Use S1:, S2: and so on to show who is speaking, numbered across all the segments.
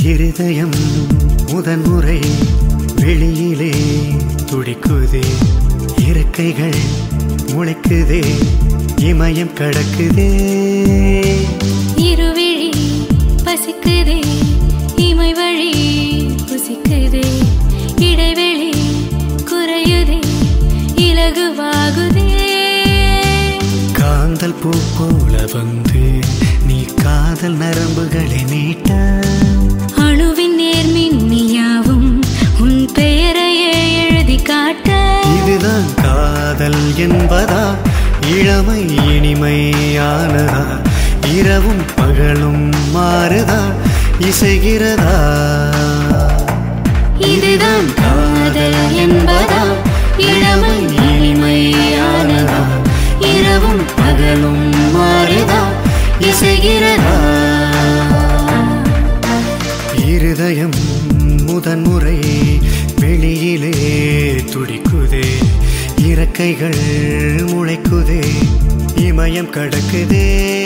S1: இருதயம் முதன்முறை வெளியிலே துடிக்குதே, இறக்கைகள் முளைக்குதே, இமயம் கடக்குதே.
S2: இருவிழி பசிக்குதே, இமை வழி புசிக்குதே, இடைவெளி குறையுதே, இலகுவாகுதே.
S1: காந்தல் பூ போல வந்து நீ காதல் நரம்புகளை நீட்ட,
S2: அணுவின் நேர்மின்னியாவும் உன் பெயரையே எழுதி காட்ட.
S1: இதுதான் காதல் என்பதா, இளமை இனிமையானதா, இரவும் பகலும் மாறுதா, இசைகிறதா?
S2: இதுதான் காதல் என்பதா, இளமை இனிமையானதா, இரவும் பகலும் மாறுதா, இசைகிறதா?
S1: இருதயம் முதன்முறை வெளியிலே துடிக்குதே, இறக்கைகள் முளைக்குதே, இமயம் கடக்குதே.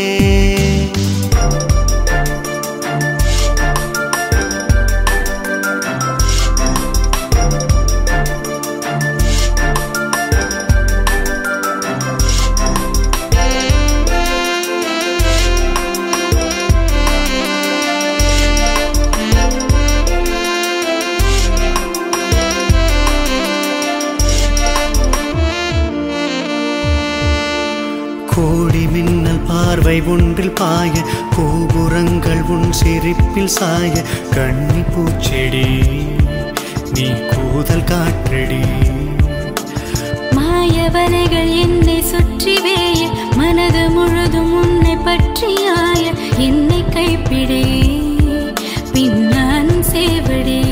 S1: கோடி மின்னல் பார்வை ஒன்றில் பாய, கோபுரங்கள் உன் சிரிப்பில் சாய, கண்ணி பூச்செடி நீ கூதல் காற்றடி.
S2: மாயவலைகள் என்னை சுற்றி வேய, மனது முழுதும் உன்னை பற்றியாய, என்னை கைப்பிடி பின்னான் சேவடி.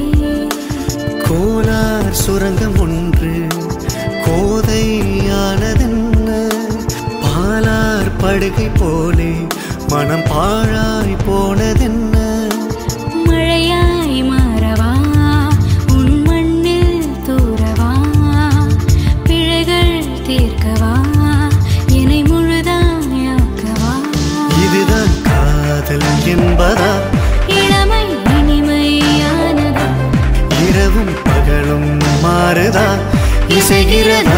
S1: கோலார் சுரங்கம் ஒன்று கோதையானதென்ன, பாலார் படுகை போலே மனம் பாழாய் போனதென்ன.
S2: மழையாய் மாறவா உன் மண்ணில் தூரவா, பிழைகள் தீர்க்கவா, என்னை முழுதாயாக்கவா? இதுதான்
S1: காதல் என்பதா,
S2: இளமை இனிமையானதா,
S1: இரவும் பகலும் மாறுதா, இசைகிறதா?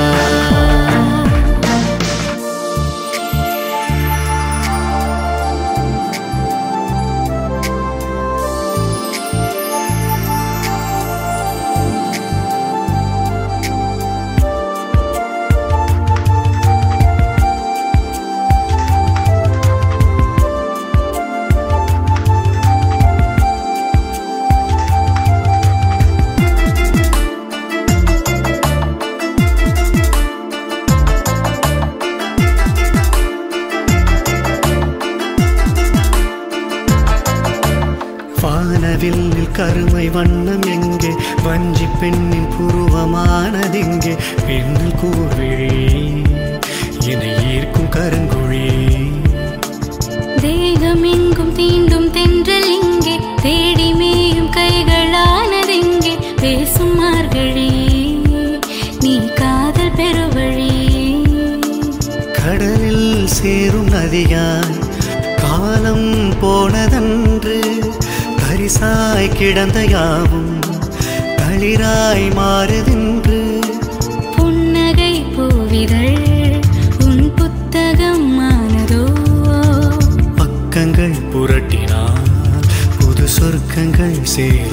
S1: வானவில்லில் கருமை வண்ணம் எங்கே, வஞ்சி பெண்ணின் புருவமானதெங்கே, பெண்ணில் கூர்விழி என்னை ஈர்க்கும் கருங்குழி.
S2: தேகம் எங்கும் தீண்டும் தென்றல் இங்கே, தேடி மேயும் கைகளானதெங்கே, பேசும் மார்கழி நீ காதல் பெருவழி.
S1: கடலில் சேரும் நதியாய் காலம் போனதன்று, பரிசாய் கிடந்த யாவும் தளிராய் மாறுதென்று.
S2: புன்னகை பூவிதழ் உன் புத்தகம் ஆனதோ,
S1: பக்கங்கள் புரட்டினால் புது சொர்க்கங்கள் சேரும்.